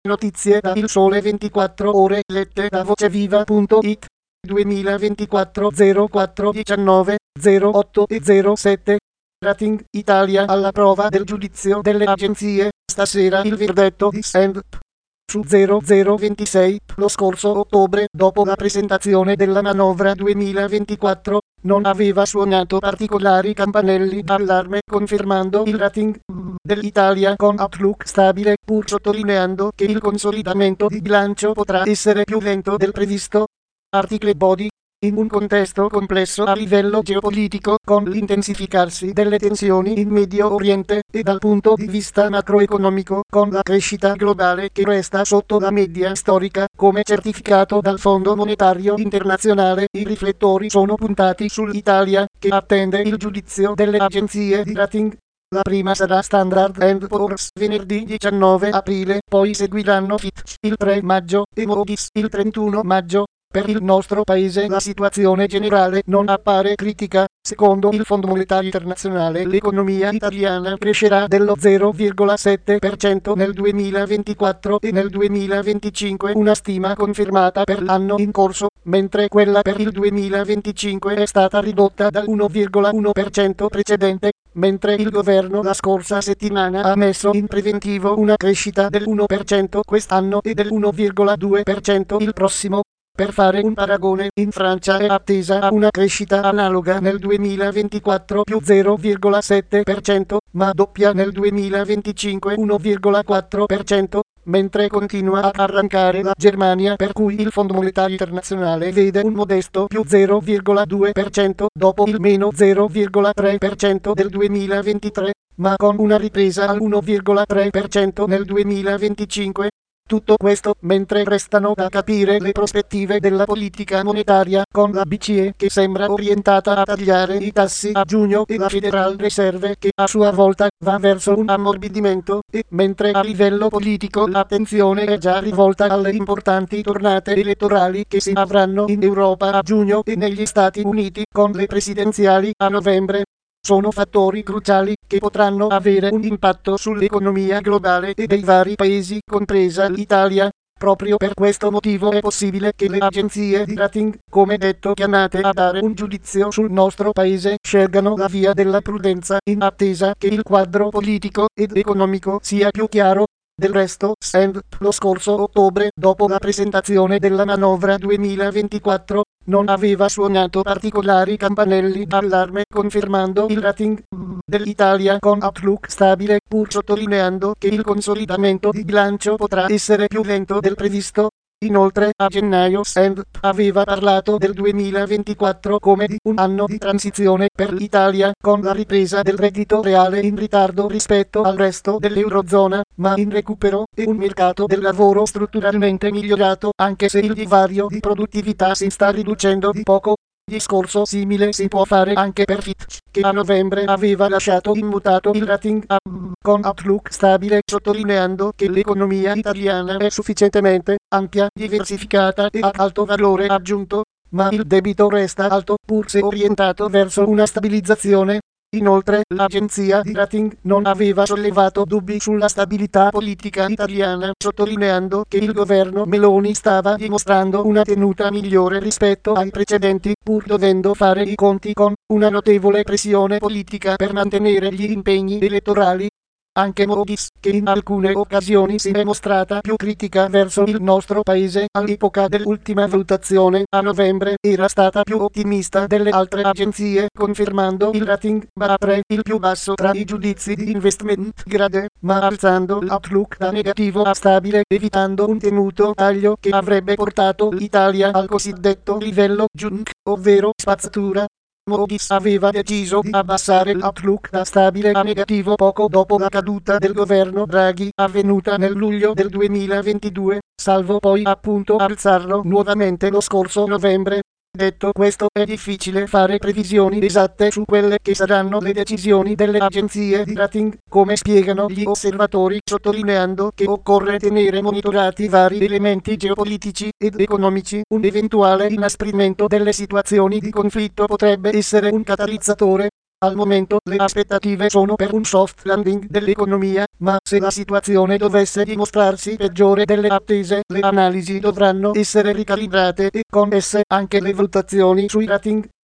Notizie da Il Sole 24 Ore lette da voceviva.it 2024 04 19 08 e 07. Rating Italia alla prova del giudizio delle agenzie. Stasera il verdetto di Stand su 0026. Lo scorso ottobre, dopo la presentazione della manovra 2024, non aveva suonato particolari campanelli d'allarme, confermando il rating dell'Italia con outlook stabile, pur sottolineando che il consolidamento di bilancio potrà essere più lento del previsto. Article Body. In un contesto complesso a livello geopolitico, con l'intensificarsi delle tensioni in Medio Oriente, e dal punto di vista macroeconomico, con la crescita globale che resta sotto la media storica, come certificato dal Fondo Monetario Internazionale, i riflettori sono puntati sull'Italia, che attende il giudizio delle agenzie di rating. La prima sarà Standard & Poor's venerdì 19 aprile, poi seguiranno Fitch il 3 maggio e Moody's il 31 maggio. Per il nostro paese la situazione generale non appare critica. Secondo il Fondo Monetario Internazionale l'economia italiana crescerà dello 0,7% nel 2024 e nel 2025, una stima confermata per l'anno in corso, mentre quella per il 2025 è stata ridotta dal 1,1% precedente, mentre il governo la scorsa settimana ha messo in preventivo una crescita del 1% quest'anno e del 1,2% il prossimo. Per fare un paragone, in Francia è attesa una crescita analoga nel 2024 più 0,7%, ma doppia nel 2025 1,4%, mentre continua ad arrancare la Germania, per cui il Fondo Monetario Internazionale vede un modesto più 0,2% dopo il meno 0,3% del 2023, ma con una ripresa al 1,3% nel 2025. Tutto questo mentre restano da capire le prospettive della politica monetaria, con la BCE che sembra orientata a tagliare i tassi a giugno e la Federal Reserve che a sua volta va verso un ammorbidimento, e mentre a livello politico l'attenzione è già rivolta alle importanti tornate elettorali che si avranno in Europa a giugno e negli Stati Uniti con le presidenziali a novembre. Sono fattori cruciali che potranno avere un impatto sull'economia globale e dei vari paesi, compresa l'Italia. Proprio per questo motivo è possibile che le agenzie di rating, come detto chiamate a dare un giudizio sul nostro paese, scelgano la via della prudenza in attesa che il quadro politico ed economico sia più chiaro. Del resto, lo scorso ottobre, dopo la presentazione della manovra 2024, non aveva suonato particolari campanelli d'allarme, confermando il rating dell'Italia con outlook stabile, pur sottolineando che il consolidamento di bilancio potrà essere più lento del previsto. Inoltre, a gennaio aveva parlato del 2024 come di un anno di transizione per l'Italia, con la ripresa del reddito reale in ritardo rispetto al resto dell'Eurozona, ma in recupero, e un mercato del lavoro strutturalmente migliorato, anche se il divario di produttività si sta riducendo di poco. Discorso simile si può fare anche per Fitch, che a novembre aveva lasciato immutato il rating A con outlook stabile, sottolineando che l'economia italiana è sufficientemente ampia, diversificata e ad alto valore aggiunto, ma il debito resta alto, pur se orientato verso una stabilizzazione. Inoltre, l'agenzia di rating non aveva sollevato dubbi sulla stabilità politica italiana, sottolineando che il governo Meloni stava dimostrando una tenuta migliore rispetto ai precedenti, pur dovendo fare i conti con una notevole pressione politica per mantenere gli impegni elettorali. Anche Moody's, che in alcune occasioni si è mostrata più critica verso il nostro paese, all'epoca dell'ultima valutazione a novembre era stata più ottimista delle altre agenzie, confermando il rating BA3, il più basso tra i giudizi di investment grade, ma alzando l'outlook da negativo a stabile, evitando un temuto taglio che avrebbe portato l'Italia al cosiddetto livello junk, ovvero spazzatura. Moody's aveva deciso di abbassare l'outlook da stabile a negativo poco dopo la caduta del governo Draghi, avvenuta nel luglio del 2022, salvo poi appunto alzarlo nuovamente lo scorso novembre. Detto questo, è difficile fare previsioni esatte su quelle che saranno le decisioni delle agenzie di rating, come spiegano gli osservatori, sottolineando che occorre tenere monitorati vari elementi geopolitici ed economici. Un eventuale inasprimento delle situazioni di conflitto potrebbe essere un catalizzatore. Al momento le aspettative sono per un soft landing dell'economia, ma se la situazione dovesse dimostrarsi peggiore delle attese, le analisi dovranno essere ricalibrate e con esse anche le valutazioni sui rating.